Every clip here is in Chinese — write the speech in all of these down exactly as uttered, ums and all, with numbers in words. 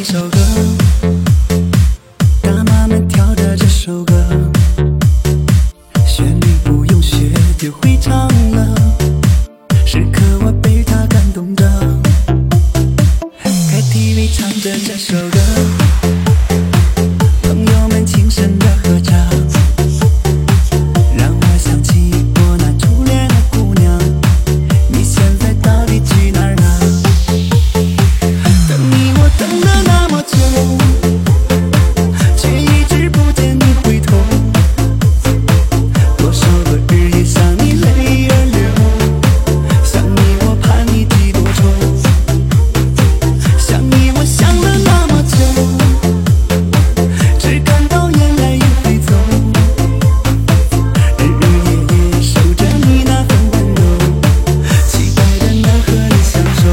首歌，大妈们跳着这首歌，旋律不用学就会唱了，时刻我被它感动着。K T V 唱着这首歌，朋友们轻声的合唱，让我想起我那初恋的姑娘，你现在到底去哪儿了？等你我等了那么久，却一直不见你回头，多少个日夜想你泪儿流，想你我盼你几多愁，想你我想了那么久，只感到眼泪又飞走，日日夜夜守着你那份温柔，期待着能和你相守。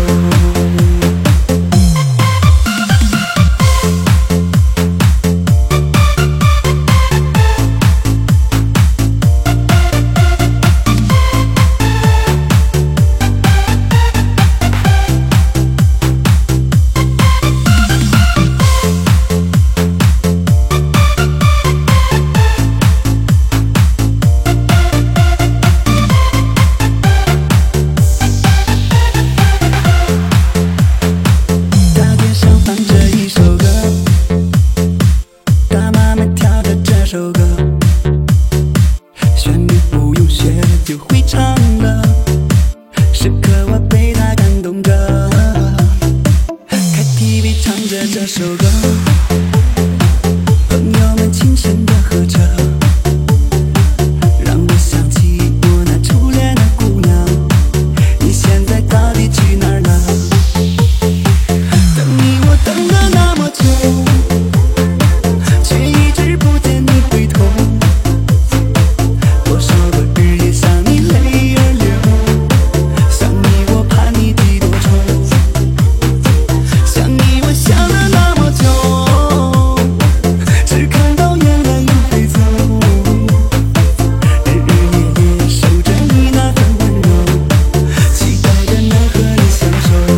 大街上放着一首歌，大妈们跳着这首歌，旋律不用学就会唱了，时刻我被它感动着。K T V 唱着这首歌，朋友们轻声的合唱，让我想起我那初恋的姑娘，你现在到底去哪儿了？等你我等了那么久，却一直不见你回头，多少个日夜想你泪儿流，想你我盼你几多愁，想你我想了那么久，只看到眼泪又飞走，日日夜夜守着你那份温柔，期待着能和你相守。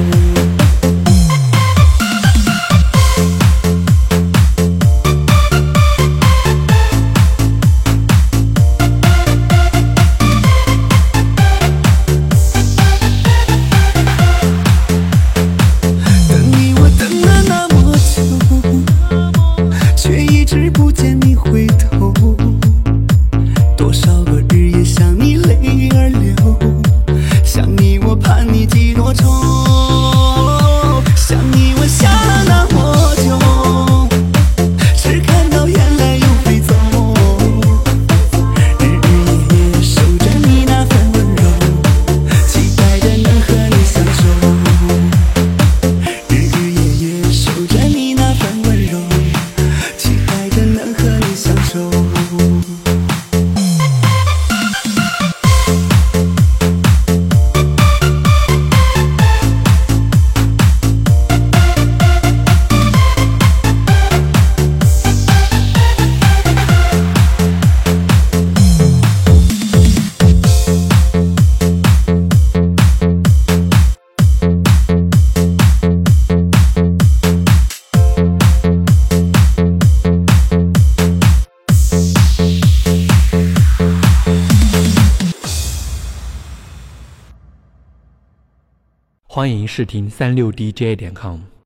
等你我等了那么久，却一直不见你回头，多少个日夜想你泪儿流，想你我盼你几多愁，想你我想了那么久，只看到眼泪又飞走，日日夜夜守着你那份温柔，期待着能和你相守，日日夜夜守着你那份温柔，期待着能和你相守。 欢迎试听三六D J 点 com。